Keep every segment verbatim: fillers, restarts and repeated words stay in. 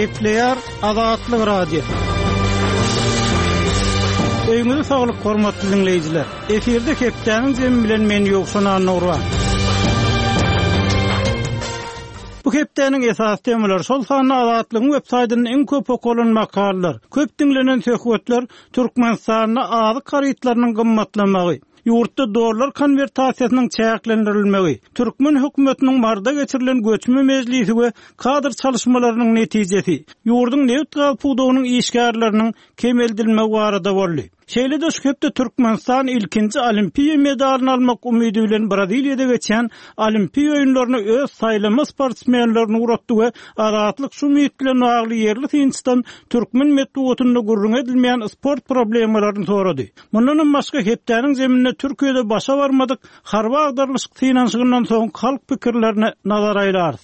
Gepleýär Azatlyk radio. Öýüňizi saglyk hormatly dinleýijiler. Eferde Kepdäniň jemi bilen men Ýogşan Anurwa. Bu Kepdäniň esas temalary şol sany Azatlygyň websaýtynyň en köp okulan makallar, köp dinlenen söhbetler Türkmenistanyň azy garytlarynyň gymmatlamagy, ýurtda dollar konvertasiýasynyň çäklendirilmegi, Türkmen hökümetiniň marda geçirilen göçme mejlisi we kadr çalışmalarynyň netijesi, ýurduň newt puwdugynyň işgärleriniň kemeldilmegi barada boldy. Şeýle de şüphepde Türkmenistan ilkinci olimpiya medalyny almak umydy bilen Braziliýada geçen olimpiya oýunlaryna öz saýlama sportsmenlerini uratdy we Azatlyk şu umyt bilen agly ýerli Hindistan Türkmen medeniýetinde gurrun edilmeýän sport problemalaryny sorady. Mundan başga Kepdäniň zeminde Türkiýede başa barmadyk harba agdarlyşyk finansyňdan soň halk pikirlerine nazar aýlarys.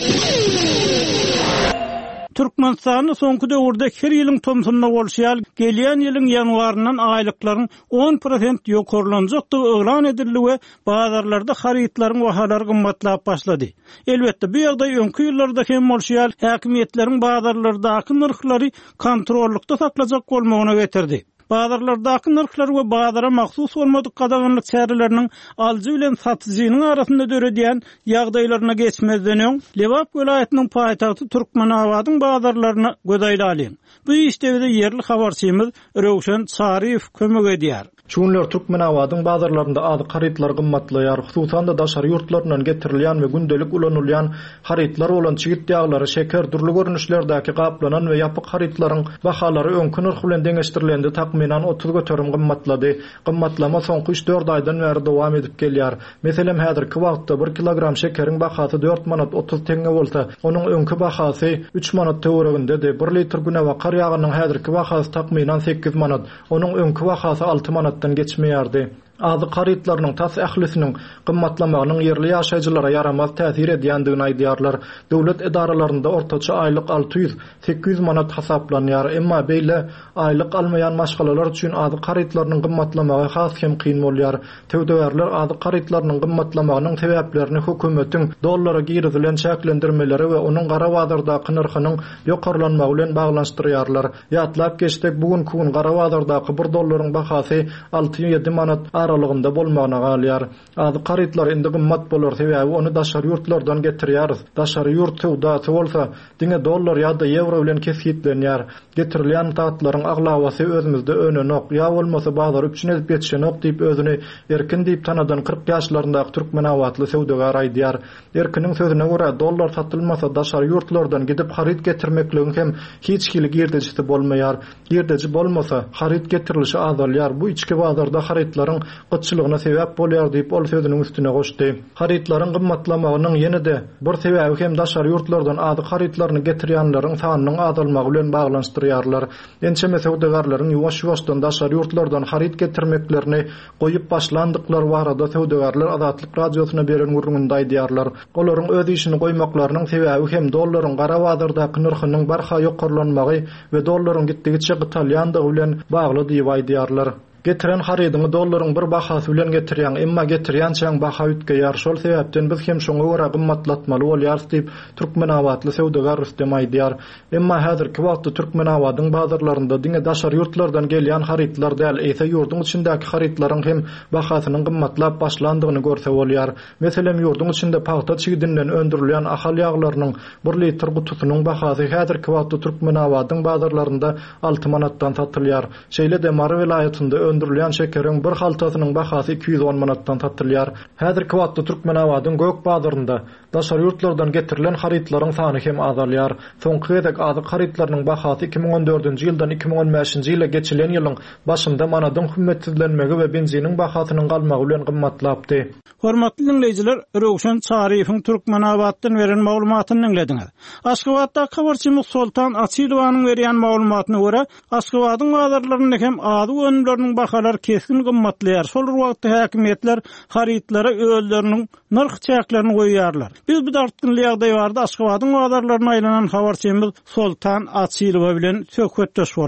Türkmenistanyň soňky döwürde her ýylyň tomsunyna bolşýar gelýän ýylyň ýanwaryndan aýlyklaryň on prosent ýokarlanjakdygy eglan edildi we bazarlarda harytlaryň bahalary gymmatlap başlady. Elbetde bu ýagdaý öňkü ýyllarda hem bolşýar häkimetleriň bazarlardaky narhlary kontrollukda saklajak bolmagyna getirdi. Bazarlardaky narhlar we bazara mahsus bolmadyk gadaganlyk çäreleriniň aljy bilen satyjynyň arasynda döredýän ýagdaýlaryna geçmezden öň Lewap welaýatynyň paýtagty Türkmenawadyň bazarlaryna gözaýly alýan. Bu işdegide ýerli habarçymyz Röwşen Çaryýew kömek edýär. Şunlar Türkmenawadyň bazarlarynda azy harytlar gymmatlaýar, hususan da daşary ýurtlarynyň getirilýän we gündelik ulanylýan harytlar bolan çigit ýagları, şeker, durly görnüşlerdäki gaplanan we ýapyk harytlaryň bahalary öňkü narh bilen deňeşdirilendi, takminan otuz göterim gymmatlady. Gymmatlama soňky üç dört aýdan beri dowam edip gelýär. Meselem häzirki wagtda bir kilogram şekeriň bahasy dört manat otuz teňe bolsa, onuň öňkü bahasy üç manat töweregindedir. bir litr günewa kar ýagynyň häzirki bahasy takminan sekiz manat, onuň öňkü bahasy altı manatdan geçmeýärdi. Azy harytlarynyň tas ählisiniň gymmatlamagynyň ýerli ýaşaýjylara yaramaz täsir edýändigini aýdýarlar. Döwlet edaralaryndə ortaça aýlyk altı yüz sekiz yüz manat hasaplanýar. Emma beýle aýlyk almaýan maşgalalar üçin azy harytlarynyň gymmatlamagy has hem kyn bolýar. Töwdegerler azy harytlarynyň gymmatlamagynyň sebäplerini hökümetiň dollara girdilen çäklendirmeleri we onuň gara bazardaky narhynyň ýokarlanmagy bilen baglanşdyrýarlar. Ýatlap geçdik bugun kun gara bazardaky bir dollaryň bahasy altı ýedi manat aralygynda bolmagyna galýar. Azy harytlar indi gymmat bolar sebäbi onu daşary ýurtlardan getirýäris. Daşary ýurt töwdaty bolsa, diňe dollar ýa-da euro bilen kesgitlenýär. Getirilýän tatlaryň aglawasy özümizde önenok, ýa bolmasa bazar üçin edip geçenok diýip özüni erkin diýip tanadan kırk ýaşlaryndaky türkmenawatly sowdagar aýdýar. Erkiniň sözüne görä dollar satylmasa daşary ýurtlardan gidip haryt getirmekligiň hem hiç kili girdejisi bolmaýar. Girdeji bolmasa haryt getirilişi azalýar. Bu içki bazarda harytlaryň gıççylygyna sebäp bolýar diýip ol sözüniň üstüne goşdy. Harytlaryň gymmatlamagynyň ýene-de bir sebäbi hem daşary ýurtlardan azy harytlaryny getirýänleriň sanynyň azalmagy bilen baglanşdyrýarlar. Ençeme sowdagarlaryň ýuwaş-ýuwaşdan daşary ýurtlardan haryt getirmeklerini goýup başlandyklar barada sowdagarlar Azatlyk radiosyna beren gurrunynda aýdýarlar. Olaryň öz işini goýmaklarynyň sebäbi hem dollaryň gara bazardaky narhynyň barha ýokarlanmagy we dollaryň gitdigiçe gytalýandygy bilen bagly diýip aýdýarlar. Getiren harydyny dollaryň bir bahasy bilen getirýän, emma getirýän çäň baha ütgeýär. Şol sebäpden biz hem şoňa görä gymmatlatmaly bolýarys diýip Türkmenawatly sowdagar Rüstem aýdýar. Emma häzirki wagtda Türkmenawadyň bazarlarynda diňe daşary ýurtlardan gelýän harytlar däl, eýse ýurduň içindäki harytlaryň hem bahasynyň gymmatlap başlandygyny görse bolýar. Meselem ýurduň içinde paxta çigidinden öndürilýän ahal ýaglarynyň bir litr gutusynyň bahasy häzirki wagtda Türkmenawadyň bazarlarynda altı manatdan satylýar. Şeýle de Mary welaýatynda öndürilýän şekeriň bir haltasynyň bahasy iki yüz on manatdan satylýar. Häzirki wagtda Türkmenawadyň gök bazarynda daşary ýurtlardan getirilen harytlaryň sany hem azalýar. Soňky gezek azy harytlarynyň bahasy iki ming on dördünji ýyldan iki ming on beşinji ýyla geçilen ýylyň başynda manadyň hümmetsizlenmegi we benziniň bahasynyň galmagy bilen gymmatlapdy. Hormatly dinleýijiler, Röwşen Çaryýewiň Türkmenawatdan beren maglumatyny dinlediňiz. Aşgabatda habarçymyz Sultan Açylowanyň berýän maglumatyna görä, Aşgabatyň bazarlarynda hem azy önümläriniň bahalar keskin gymmatlaýar. Şol wagtda häkimetler harytlara özleriniň narh çäklerini goýýarlar. Biz bu dartynly ýagdaý barda Aşgabatyň bazarlaryna aýlanan habarçymyz Sultan Açylow bilen söhbetdeş boldyk.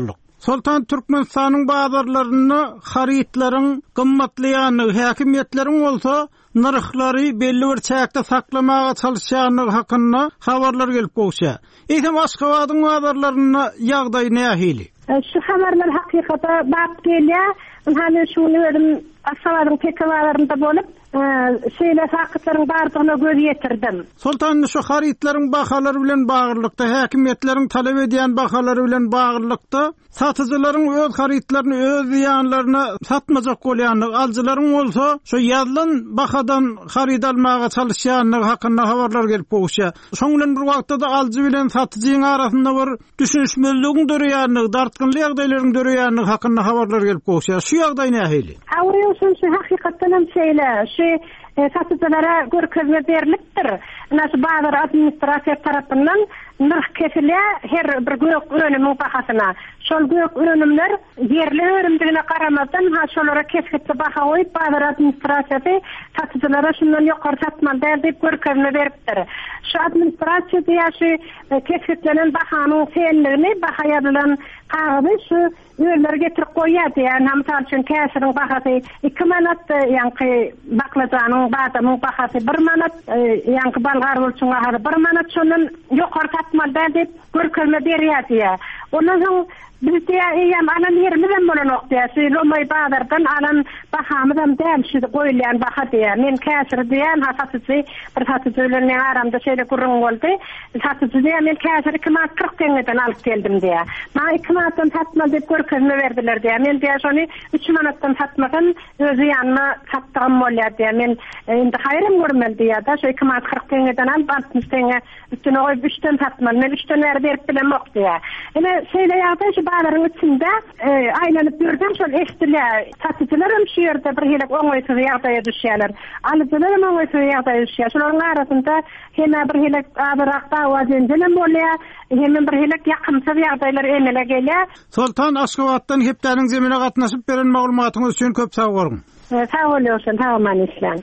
Sultan Türkmenistanyň bazarlaryny haritlaryň gymmatlaýany häkimetleriň bolsa narhlary belli bir çäkde saklamaga çalışýany hakynda habarlar gelip goýşa. Eýsem Aşgabatyň bazarlaryna ýagdaý nähili? Şu habarlar hakykata bak gelýär. Hani şunu ödüm Aşgabatyň pekalarynda bolup şeýle sakatlaryň bardygyna göz ýetirdim. Sultan şu haritlaryň bahalary bilen bagyrlykda, häkimetleriň talep edýän bahalary bilen bagyrlykda satyjylaryň öz haritlaryny öz ýanlaryna satmajak bolýanlygy, aljylaryň bolsa şu ýazlan bahadan harit almaga çalışýanlygy hakynda habarlar gelip goýşa. Şoňdan bir wagtda aljy bilen satyjyň arasynda bir düşünşmezligiň döreýänligi, dartgynly ýagdaýlaryň döreýänligi hakynda habarlar gelip goýşa. Şu ýagdaý nähili? Awýaşyn şu hakykatdan hem şeýle, şu satyjylara görkezme berilipdir. Näçe bazar administrasiýa tarapyndan nırh kesile her bir gök ürünümün bahasyna. Şol gök ürünümler yerli üründigine garamazdan ha şolara kesgitli baha goýup bazar administrasiýasy satyjylara şundan ýokary satmaly diýip görkezme beripdir. Şu administrasiýa diýýär kesgitlenen bahanyň senligini baha ýazylan kagazy şu ýerlere getirip goýýar diýär. Hamsal üçin käsiriň bahasy iki manat, ýa-ni baklajanyň badamyň bahasy bir manat, ýa-ni balgar bolsun bahasy bir manat, şondan ýokary satmaly diýip görkezme berýär diýär. Ondan soň biz de ýa-ni alan ýerimizden bolan okdiýär. Şeýle bazardan alan bahamyzam däl şu goýulýan baha diýär. Men käsir diýän hasatyjy bir satyjylaryň aramda şeýle gurrun boldy. Satyjy diýär men käsir iki manat kırk deňeden alyp geldim diýär. Ma iki manatdan satmaly diýip görkezme berdiler diýär. Men diýär şonu üç manatdan satmagan özü ýanyna satdygym bolýar diýär. Men indi haýrym görmeli diýär da şu iki manat kırk deňeden alyp altmış deňe üstüne goýup üçten satmaly. Men üçten ber berip bilemok diýär. Ene şeýle ýagdaý şu bazarın içinde e, aýlanyp ýürdüm, şol eşitdiler. Satyjylar hem şu ýerde bir helek oňaýsız ýagdaýa düşýärler. Alyjylar hem oňaýsız ýagdaýa düşýär. Şolaryň arasynda heme bir helek abyrakda wajenjem bolýar, heme bir helek ýakymsy ýagdaýlar emele gelýär. Sultan Aşgabatdan hepdäniň zemine gatnaşyp beren maglumatyňyz üçin köp sag bolun. Sag bolýarsyň, tamam islam.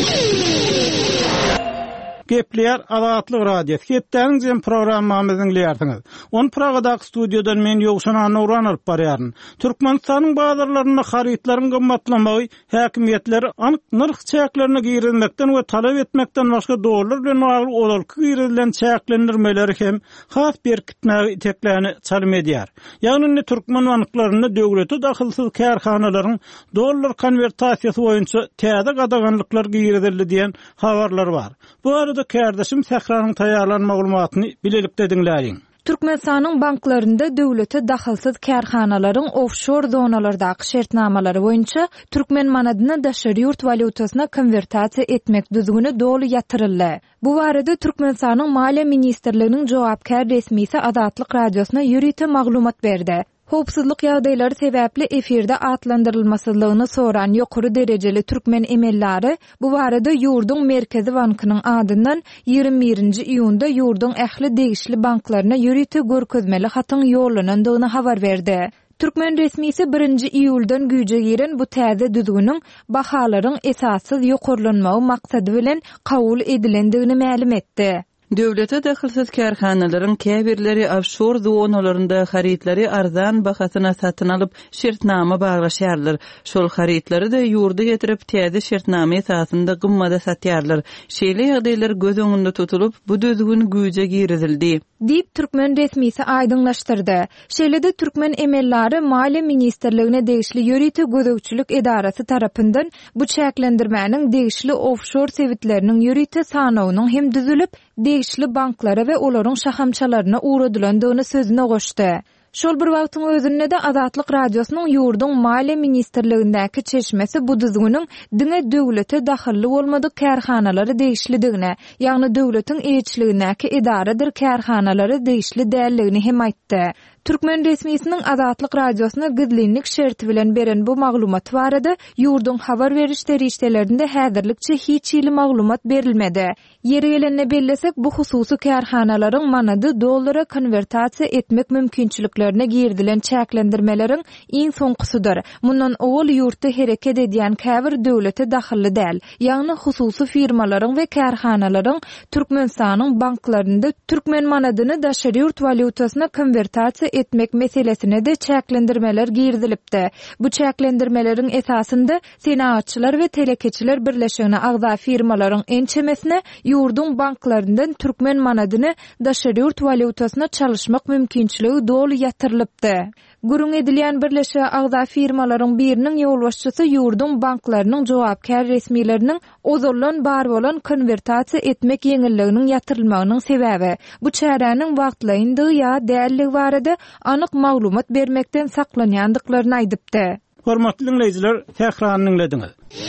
Gepler Azatlyk radiosu. Hepdäniň jem programmamyzyň dinleýärsiňiz. On Pragada studiodan men Ýogşan Nurlan alyp barýaryn. Türkmenistanyň bazarlaryna haritlaryň gymmatlamagy häkimetleri anyk nırh çäklerini girilmekden we talep etmekden başga dogrular bilen bagly olalky girilen çäklendirmeleri hem has berkitmäge iteklerini çalym edýär. Ýagny türkmen anyklaryna döwlete dahylsyz kärhanalaryň dollar konvertasiýasy boýunça täze gadaganlyklar girildi diýen habarlar bar. Bu da kardeşim Sehranyň taýýarlan maglumatyny bilelikde dinläýin. Türkmenistanyň banklarynda döwlete dahylsyz kärhanalaryň offshore zonalardaky şertnamalary boýunça türkmen manadyny daşary ýurt walutasyna konvertasiýa etmek düzgüni dolu ýatyryldy. Bu barada Türkmenistanyň Maliýe ministrliginiň jogapkär resmisi Azatlyk radiosyna ýürüte maglumat berdi. Howpsuzlyk ýagdaýlary sebäpli efirde atlandyrylmasylygyny soran ýokary derejeli türkmen emellari bu barada ýurduň Merkezi bankynyň adyndan ýygrimi birinji iýunda ýurduň ähli degişli banklaryna ýürüte görkezmeli hatyň ýollanandygyny habar berdi. Türkmen resmisi birinji iýuldan güýje giren bu täze düzgüniň bahalaryň esassız ýokarlanmagy maksady bilen kabul edilendigini ma'lum etdi. Döwlete dahylsyz kärhanalaryň käbirleri offshore zonalarynda haritlary arzan bahasyna satyn alyp şertnama baglaşýarlar. Şol haritlary da ýurda getirip täze şertnama esasynda gymmada satýarlar. Şeýle ýagdaýlar göz öňünde tutulup bu düzgün güýje girildi. Diýip Türkmen resmisi aýdyňlaşdyrdy. Şeýle-de Türkmen emellari Maliýe ministrligine degişli ýöriti gözegçilik edarasy tarapyndan bu çäklendirmäniň degişli offshore sewitleriniň ýöriti sanawynyň hem düzülip degişli banklara we olaryň şahamçalaryna uğradylandygyny sözüne goşdy. Şol bir wagtyň özünde de Azatlyk radiosynyň ýurduň Maliýe ministrligindäki çeşmesi bu düzgüniň diňe döwlete dahylly bolmadyk kärhanalary degişlidigine, ýagny döwletiň elçiligindäki edaradyr kärhanalary degişli dälligini hem aýtdy. Türkmen resmisiniň Azatlyk radiosyna gizlinlik şerti bilen beren bu maglumat barada ýurduň habar beriş derişdelerinde häzirlikçe hiç ýyly maglumat berilmedi. Ýeri gelende bellesek bu hususy kärhanalaryň manady dollara konvertasiýa etmek mümkinçiliklerine girdilen çäklendirmeleriň iň soňkusydyr. Mundan owul ýurtda hereket edýän käbir döwlete dahylly däl, ýagny hususy firmalaryň we kärhanalaryň Türkmenistanyň banklarynda türkmen manadyny daşary ýurt walutasyna konvertasiýa etmek meselesine de çäklendirmeler girdilipdi. Bu çäklendirmelerin esasında senaatçylar we telekeçiler birleşigine agza firmalaryň ençemesine ýurdun banklaryndan türkmen manadyny daşary ýurt valyutasyna çalyşmak mümkinçiligi dolu ýatyrylypdy. Gurun edilýän birleşige agza firmalaryň biriniň ýolbaşçysy ýurdun banklarynyň jogapkär resmileriniň ozurlan bar bolan konvertasiýa etmek ýeňilliginiň ýatyrylmagynyň sebäbi. Bu çäräniň wagtlaýyndygy ýa dälligi barada anyk maglumat bermekden saklanýandyklaryny aýdypdy. Hormatly dinleýijiler, täkrardan dinlediňiz.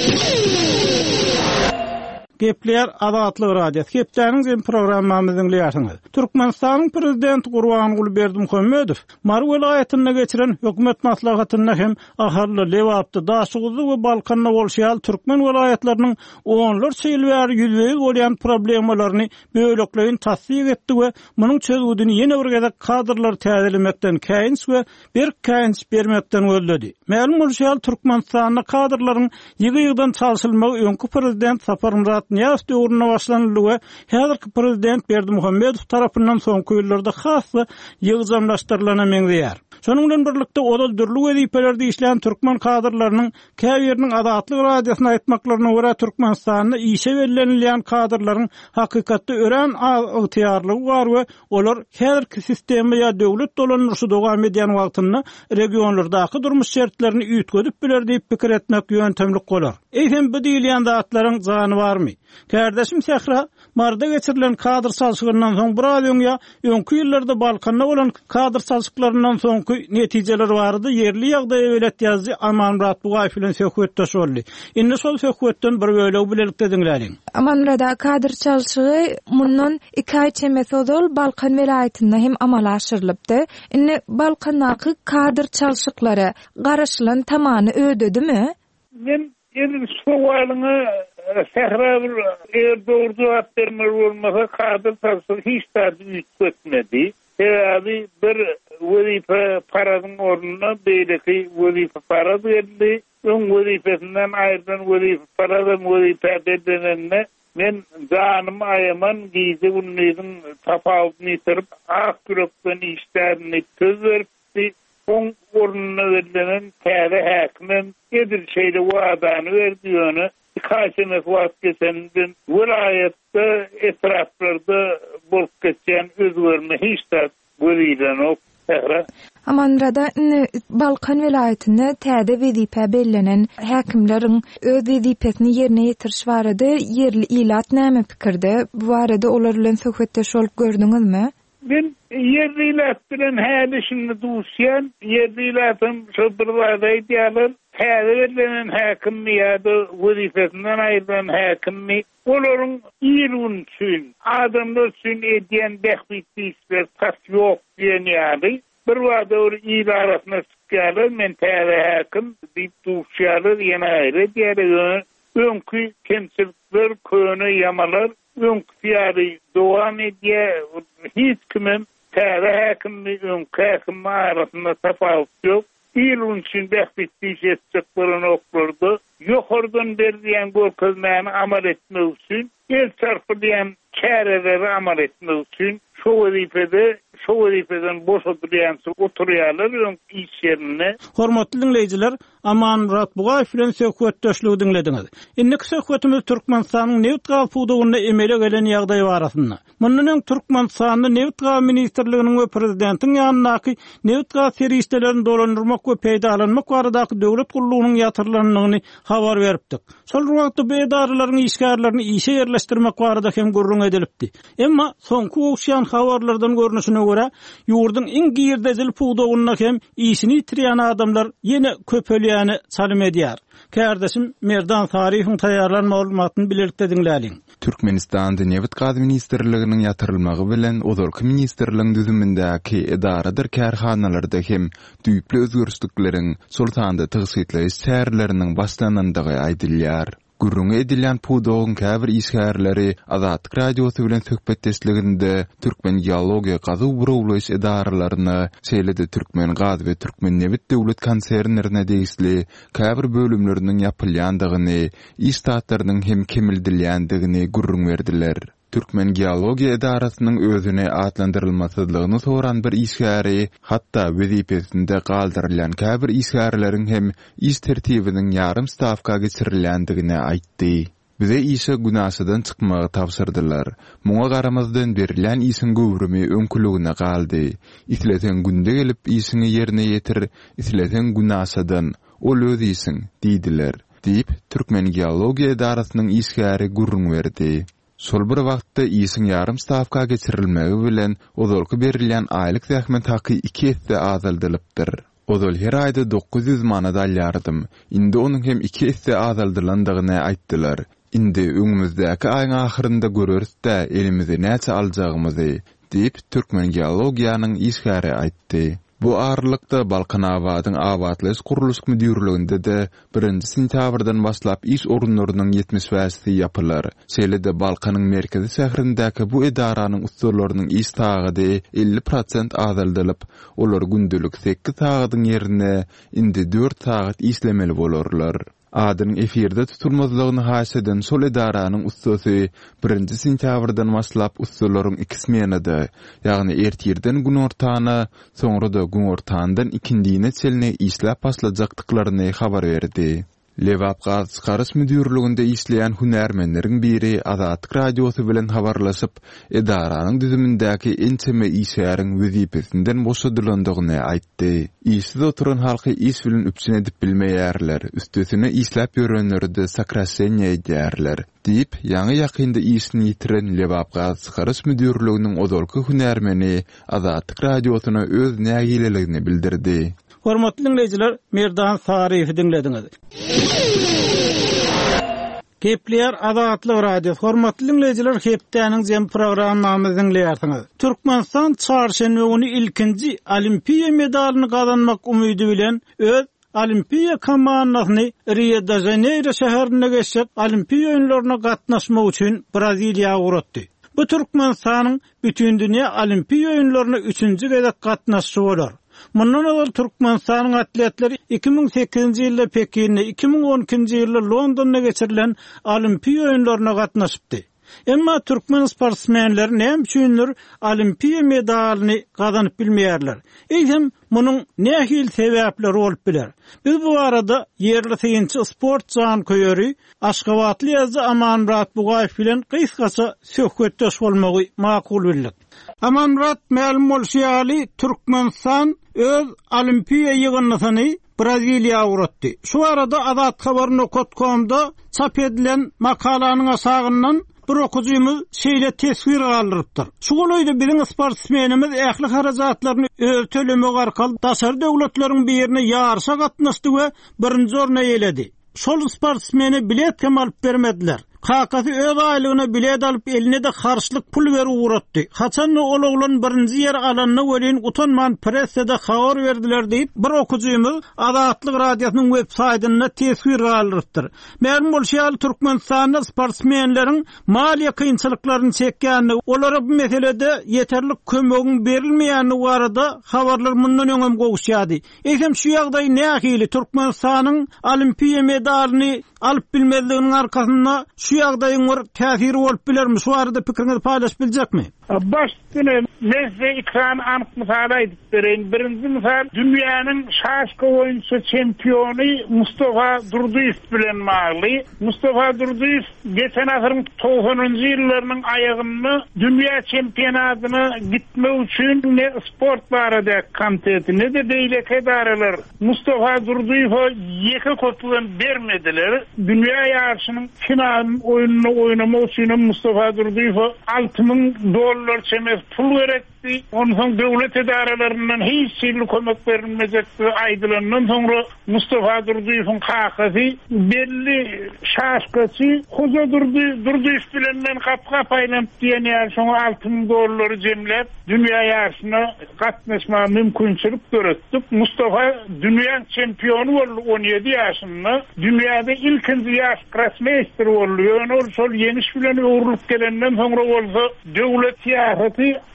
Gepler Azatlyk radiosu. Gepleriniň programmamyzyň dinleýärsiňiz. Türkmenistanyň prezidenti Gurban Gulberdimuhammedow Mar welaýatyna geçiren hökümet maslahatyna hem aharly lewapdy daşygyzy we Balkanda bolşýal türkmen welaýatlarynyň onlar çylwar ýüzüňiz bolýan problemalaryny bölegleýin tasdiq etdi we munyň çözgüdini ýene bir gezek kadrlar täzelemekden käýins we bir käýins bermekden öldüdi. Ma'lum bolşýal Türkmenistanyň kadrlaryň ýygy-ýygydan çalşylmagy öňkü prezident Saparmyrat Niyaz döwrüne başlanýly häzirki prezident Berdimuhammedow tarapyndan soňky ýyllarda hasy ýygyjamlaşdyrylan meňzeýär. Şonuň bilen birlikde odal dürlü wezifelerde işleýän türkmen kadrlarynyň käbiriniň Azatlyk radiosyna aýtmaklaryna görä Türkmenistanyň işe berilýän kadrlaryň hakykatda ören ýa-ýarlygy bar we olar häzirki sistema ýa döwlet dolanýarsy dowam edýän wagtynda regionlardaky durmuş şertlerini üýtgedip biler diýip pikir etmek ýöntemlik bolar. Eýsem bu diýilýän zatlaryň zany barmy? Kardeşim Sehra, Marda geçirilen kadr salşygyndan soň bir ay öňe öňkü ýyllarda Balkanda bolan kadr salşyklарyndan soňky netijeler bardy. Yerli ýagdaýa belet ýazdy Amanrat Bugaýew bilen söhbetde şoldy. Indi şol söhbetden bir böleg bilelikde dinlädiň. Amanrada kadr çalşygy mundan iki ay çemesodol Balkan welaýatynda hem amala aşyrylypdy. Indi Balkandaky kadr çalşyklary garaşylan tamany ödedimi? Men indi suwalyňy Sehra bir eğer doğru cevap vermek olmasa kadr tasarı hiç tadı ütmetmedi. Sebebi bir vazife paranın ornuna beyleki vazife para verdi. Ön vazifesinden ayrılan vazife paradan vazife edenlerine men canım ayaman giydi bunların tafavutunu yitirip ak yürekten işlerini töz veripti. On ornuna verilen tääle hakimin edir şeyde vaadını verdi onu. Kaçınız vazgeçenden vilayette etraflarda bulup geçen özgürlüğüne hiç de bölüyle ok. Amanrada Balkan welaýatyna täze wezipe bellenen häkimleriň öz wezipesini ýerine ýetiriş barada yerli ilat näme pikirde? Bu barada olar bilen söhbetde şol gördüňizmi? Ben yerli ilat bilen häli şunu duýsýan, yerli ilatym şu bir wada ideýalar. Täze verilen häkim ýa-da wezipesinden aýrylan häkim olaryň ýerün üçin, adamlar üçin edýän behbitli işler tas ýok diýen ýaly. Bir wada ol ýyl arasyna çykýarlar, men täze häkim diýip duýşýarlar, ýene aýry diýerler. Öňkü kemçilikler, köne ýamalar, öňkü ýaly dowam edýär. Hiç kimim täze häkimni öňkü häkim arasynda tafawut ýok. İlun için behbitli ettiklerini okurdu. Yokurdan berdiyen görkezmeni amal etmek için, el çarpılayan çareleri amal etmek için, şu vazifede, şu vazifeden boş oturuyansı oturuyalar iş yerine. Hormatly dinleyijiler, Amanrat Bugaýew bilen söhbetdeşligi dinlediňiz. Indiki söhbetimiz Türkmenistanyň neft gaz pudugyna emele gelen ýagdaý barasynda. Mundan Türkmenistanyň neft gaz ministrliginiň we prezidentiň ýanynaky neft gaz serişdelerini dolandyrmak we peýdalanmak baradaky döwlet gurulunyň ýatyrylanyny habar beripdik. Şol wagtda beýdarlaryň işgärlerini işe ýerleşdirmek barada hem gurrun edilipdi. Emma soňky okşaýan habarlardan görnüşine görä, ýurdun iň girdejil pudugyna hem işini ýitirýän adamlar ýene köpelýäni çalym edýär. Kardeşim Merdan Tarihiň taýýarlan maglumatyny bilelikde dinläliň. Türkmenistanda neft gaz ministrliginiň ýatyrylmagy bilen ozurky ministrligiň düzümindäki edaradyr kärhanalarda hem düýpli özgörüşlikleriň sultanda tygsitleýiş särleriniň başlanandygy aýdylýar. Gurrun edilen pudogun käbir işgärleri Azatlyk radiosu bilen söhbetdeşliginde Türkmen geologiýa gazy burowlaýyş edaralaryny, şeýle-de Türkmen gaz we Türkmen neft döwlet konsernlerine degisli käbir bölümleriniň ýapylýandygyny, iş statlarynyň hem kemildilýändigini gurrun berdiler. Türkmen Geologiya Edarasynyň özüne atlandyrylmasydlygyny soran bir işgäri, hatda wezipesinde galdyrylan käbir işgärleriň hem iş tertibiniň ýarym stavka geçirilendigine aýtdy. Bize işe günasydan çykmagy tapşyrdylar. Muňa garamazdan berilen işin göwrümi öňkülügine galdy. Isleten günde gelip işini ýerine ýetir, isleten günasydan ol öz işin diýdiler. Diýip Türkmen Geologiya Edarasynyň işgäri gurrun berdi. Sol bir wagtda işin ýarym stavka geçirilmegi bilen odolky berilen aýlyk zähmet haky iki esse azaldylypdyr. Odol her aýda dokuz yüz manat alýardım. Indi onuň hem iki esse azaldylandygyny aýtdylar. Indi öňümüzdäki aýyň ahyrynda görürüz-de elimize näçe aljagymyzy, diýip Türkmen Geologiýanyň işgäri aýtdy. Bu arlykda Balkanawadyň Awatlyş Guruluş Müdürliginde de birinji sentýabrdan başlap iş orunlarynyň ýetmiş beşi ýapylar. Şeýle-de Balkanyň merkezi şäherindäki bu edaranyň ustalarynyň iş taýydy elli prosent azaldylyp, olar gündelik sekiz saýatyň ýerine indi dört saýat işlemeli bolarlar. Adyň efirde tutulmazlygyny haýseden sol edaranyň ustasy birinji sentýabrdan başlap ustalaryň iki smenada, ýagny ertirden gün ortana, soňra da gün ortandan ikindine çelne işläp başlajakdyklaryny habar berdi. Lewap gaz çykarış müdürliginde işleýän hünärmenleriň biri Azatlyk radiosy bilen habarlaşyp, edaranyň düzümindäki ençeme işäriň wezipesinden boşadylandygyny aýtdy. İşsiz oturan halky iş bilen üpçün edip bilmeýärler, üstesine işläp ýörenleri de sakrasiýa edýärler. Diýip, ýaňy ýakynda işini ýitiren Lewap gaz çykarış müdürliginiň odolky hünärmeni Azatlyk radiosyna öz nägileligini bildirdi. Hormatly dinleyijiler, Merdan Sariýewi dinlediňiz. Kepler Azatlyk radiosu. Hormatly dinleyijiler, hepdäniň jem programmamyzy dinleýärsiňiz. Türkmenistan çarşenbe güni ilkinji olimpiýa medalyny gazanmak umydy bilen öz olimpiýa komandasyny Rio de Janeiro şäherine geçip olimpiýa oýunlaryna gatnaşmak üçin Braziliýaga uratdy. Bu Türkmenistanyň bütün dünýä olimpiýa oýunlaryna üçünji gezek gatnaşy bolar. Mundan awal Türkmenistanyň atletleri iki ming sekizinji ýylda Pekinne, iki ming on ikinji ýylda Londonda geçirilen olimpiýa oýunlaryna gatnaşypdy. Emma Türkmen sportsmenleri näme üçindir olimpiýa medalyny gazanyp bilmeýärler. Eýsem munyň nähil sebäpleri bolup biler. Biz bu arada yerli synçy sport janköýeri Aşgabatly ýazgy Amanmurat Bugaýew bilen gysgaça söhbetdeş bolmagy makul bildik. Amanmurat ma'lum bolýaly Türkmenistan öz olimpiýa ýygynyny Braziliýa uratdy. Şu arada Azat habaryny nokta com'da çap edilen makalanyň asagyndan bir okujymyz şeýle tesvir galdyrypdyr. Şu goýda biziň sportsmenimiz ähli harajatlaryny öz tölemek arkaly daşary döwletleriň birine ýarşa gatnaşdy we birinji orna ýeledi. Şol sportsmeni bilet hem alyp bermediler. Kakasy öz aýlygyna bilet alyp eline de harçlyk pul berip uratdy. Haçan ol oglan birinji ýer alanyna welin utanman pressede habar berdiler diýip bir okujymyz Azatlyk radiosynyň web saýtyna tesvir galdyrypdyr. Ma'lum bolýaly Türkmenistanda sportsmenleriň maliýe kynçylyklaryny çekýäni, olara bu meselede ýeterlik kömegiň berilmeýäni barada habarlar mundan öňem gowuşýady. Eýsem şu ýagdaý nähili Türkmenistanyň olimpiýa medalyny alyp bilmezliginiň arkasynda şu ýagdaýyň bir täsiri bolup bilermi? Şu arada pikiriňizi paýlaşyp biljekmi? Başdyny mezde ikram anyk mysal aýdyp bereň. Birinji mysal dünýäniň şaşky oýunçy çempiony Mustafa Durduýew bilen magly. Mustafa Durduýew geçen asyryň togsonunji ýyllarynyň aýagyny dünýä çempionatyna gitmek üçin ne sport barada komitetine de beýlek edaralar Mustafa Durduýewa ýeke kopulan bermediler. Dünýä ýarşynyň final oýunyny oýnamak üçin Mustafa Durduýewa alty ming dollar çemes pul berekdi. Ondan soň döwlet edaralaryndan hiç şeýle kömek berilmejekdi aýdylandan soňra Mustafa Durduýewiň kakasy belli şaşkaçy Hoza Durduýew bilen men gap-gap aýlanyp diýen ýa şoňa alty ming dollar jemlep dünýä ýarşyna gatnaşma mümkinçilik göretdik. Mustafa dünýä çempionu boldy on ýedi ýaşynda. Dünýäde ilkinji ýaş grossmeister boldy. Ýöne şol ýeniş bilen öwrülüp gelenden soňra bolsa döwlet ýahaty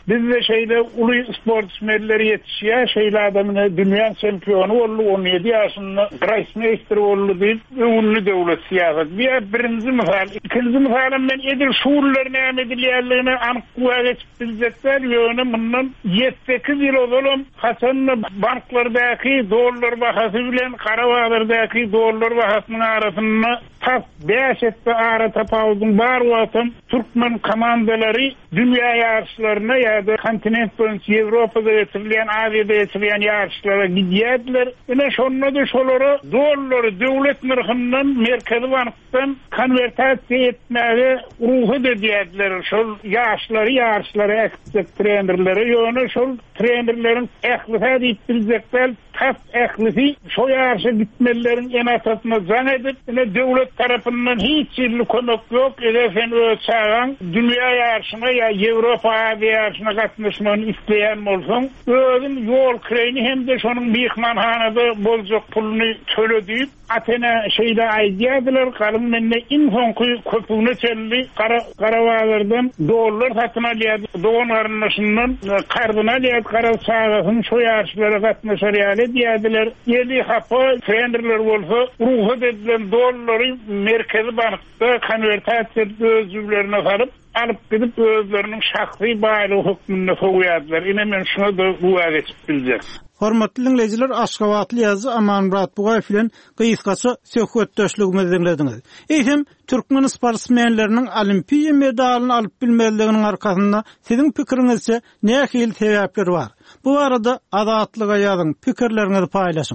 Bizde şeyle ulu sportsmenleri yetişiyor. Şeyle adamın dünya şampiyonu oldu. on yedi yaşında Grossmeister oldu deyip ünlü devlet siyasat. Bir birinci misal. İkinci misalım ben edir şuurlar ne ediliyerliğine anık kuvvet geçip bilecekler. Yönü bundan yedi sekiz yıl olalım. Hasan'la banklardaki dolar bahası bilen Karavağlar'daki dolar bahasının arasında tas beş etti ara tapavudun var vatan Türkmen komandaları dünya yarışlarına ya da kontinent boyunca Avrupa'da getirilen, Asya'da getirilen yarışlara gidiyorlar. Yine şonuna da şoları doları devlet nırhından Merkezi Bank'tan konvertasyon etmeye ruhu da diyediler. Şol yarışları yarışları eksik trenerleri yönü şol trenerlerin ehlifat ettirecekler. Tas ehlifi şu yarışa gitmelerin en asasına zan edip yine devlet tarafından hiç illi konak yok. Eğer sen ölçağın dünya yarışına ya Avrupa Asya yarışına katmışmanı isteyen olsun. Özün yol kreyni hem de şonun bihmanhanada bolcuk pulunu tölödüyüp Athena şeyde aydiyadılar. Kalın menne inson köpüğüne çelli Karavağlardan dolar satın alıyad. Doğun arınmasından kardın alıyad. Karav sağlasın şu yarışlara katmışar yale diyadiler. Yeli hapa trenerler olsa ruhu dedilen doları Merkezi Bank'ta konvertasyon özürlerine sarıp alıp gidip özlerinin şahsi bağlı hükmünde koyuyadılar. Yine men şuna da bu geçip bilecek. Hormatly dinleyijiler, Aşgabatly ýazy Amanmurat Bugay bilen gysgaça söhbetdeşligimizi dinlediňiz. Eýsem türkmen sportsmenleriniň olimpiýa medalyny alyp bilmeliliginiň arkasynda siziň pikiriňizçe nähili sebäpler bar? Bu arada Azatlyga ýazyň, pikirlerinizi paýlaşyň.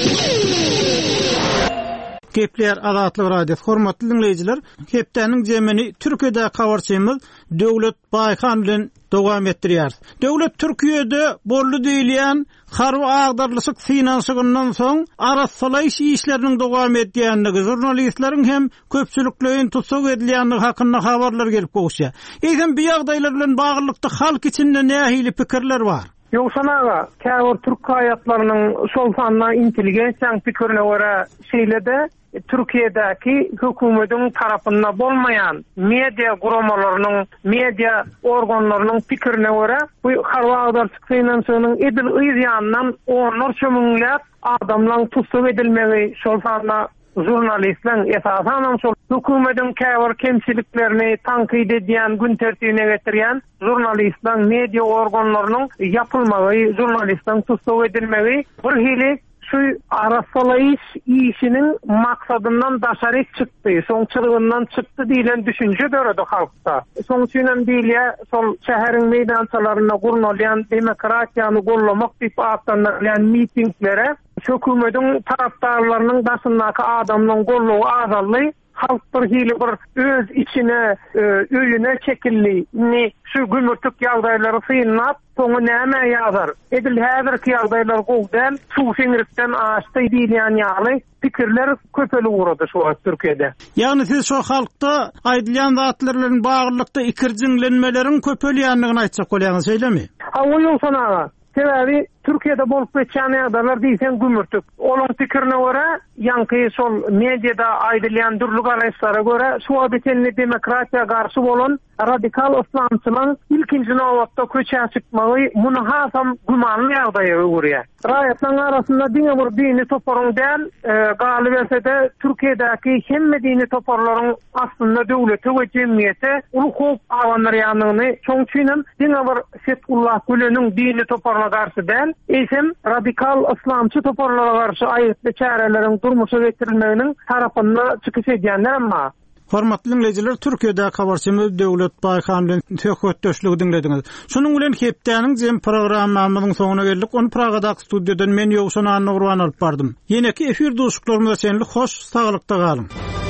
Gepler Azatlyk radiosu hormatly dinleyijiler, hepdeniň jemini Türkiýede kawarçymyz Döwlet Baýkan bilen dowam etdirýär. Döwlet Türkiýede bolly diýilýän harby agdarlysyk finansiýandan soň arassalaýyş işleriniň dowam etýänligi, jurnalistleriň hem köpçüliklerin tutsak edilýändigi hakynda habarlar gelip goýuşýar. Eýsem bu ýagdaýlar bilen baglanykda halk içinde nähili pikirler bar? Yoksanaga, käwür Türk haýatlarynyň şol sanna intelligensiýaň pikirine görä şeýlede Türkiýedäki hökümetiň tarapynda bolmaýan media guramalarynyň, media organlarynyň pikirine görä bu harwagdarçyk finansiýanyň edil ýanyndan onlarça müňläp adamlaryň tutsak edilmegi şol sanna jurnalistler esasan şol hökümetiň käwür kemçiliklerini tankyd edýän, gün tertibine getirýän jurnalistler, media organlarynyň ýapylmagy, jurnalistler tutsak edilmegi bir hili şu arasalayış işinin maksadından daşary çıktı. Soň çyrgyndan çıktı diýilen düşünje döredi halkta. Soň üçinem diýilýär, sol şäheriň meýdançalaryna gurnalýan demokratiýany gollamak diýip atlanýan mitinglere hökümetiň tarapdarlarynyň daşyndaky adamlaryň gollagy azally. Halk bir hili bir öz içine, öýüne çekilli. Ni şu gümürtük ýagdaýlary synap, soňa näme ýazar? Edil häzirki ýagdaýlar gowdan, şu şeňirikden aşdy diýilýän ýaly pikirler köpeli urady şu Türkiýede. Ýagny siz şu halkda aýdylýan zatlar bilen baglykda ikirjiňlenmeleriň köpelýändigini aýtsak bolýaňyz, söýlemi? Ha, o ýolsanaga. Sebebi Türkiýede bolup geçýän ýagdaýlar diýsen gümürtük. Olaň pikirine görä, ýanky şol mediada aýdylýan dürli garaşlara görä, şu adetli demokratiýa garşy bolan radikal islamçylaryň ilkinji nowatda köçä çykmagy muny hasam gumanly ýagdaýa görýär. Raýatlaryň arasynda diňe bir dini toparyň däl, galyp etse Türkiýedäki hemme dini toparlaryň aslynda döwlete we jemgyýete uly hop awanlar ýanyny çoň çynym diňe bir Fethullah Güleniň dini toparlaryna garşy däl, eýsem radikal islamçy toparlara garşy aýyply çäreleriň durmuşa getirilmeginiň tarapynda çykyş edýänler amma Hormatly dinleyijiler, Türkiýede kawarçymyz Döwlet Baýkan bilen söhbetdeşligi dinlediňiz. Şonuň bilen hepdeniň jem programmamyzyň soňuna geldik. Onu Pragada studiýadan men ýogşan Anna Urban alyp bardym. Ýeneki efir dostlarymyza senli hoş, saglykda galyň.